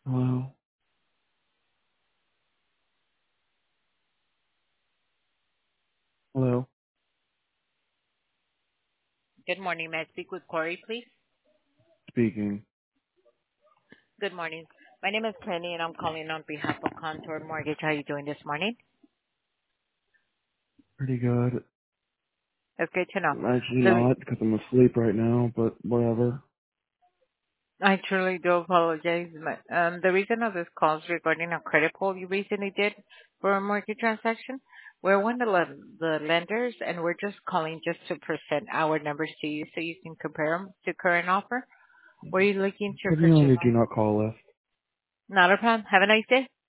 Hello? Hello? Good morning. May I speak with Corey, please? Speaking. Good morning. My name is Penny, and I'm calling on behalf of Contour Mortgage. How are you doing this morning? Pretty good. That's good to know. I'm actually The, not because I'm asleep right now, but whatever. I truly do apologize. The reason of this call is regarding a credit pull you recently did for a mortgage transaction. We're one of the lenders, and we're just calling just to present our numbers to you so you can compare them to current offer. Were you looking to Put me on purchase? your do not call list. Not a problem. Have a nice day.